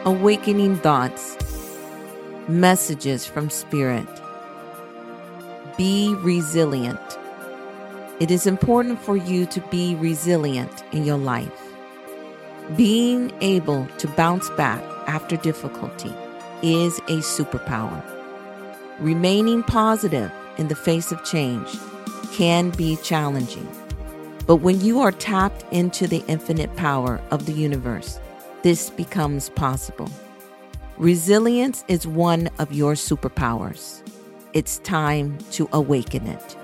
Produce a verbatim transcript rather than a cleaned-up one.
Awakening thoughts, messages from Spirit. Be resilient. It is important for you to be resilient in your life. Being able to bounce back after difficulty is a superpower. Remaining positive in the face of change can be challenging. But when you are tapped into the infinite power of the universe, this becomes possible. Resilience is one of your superpowers. It's time to awaken it.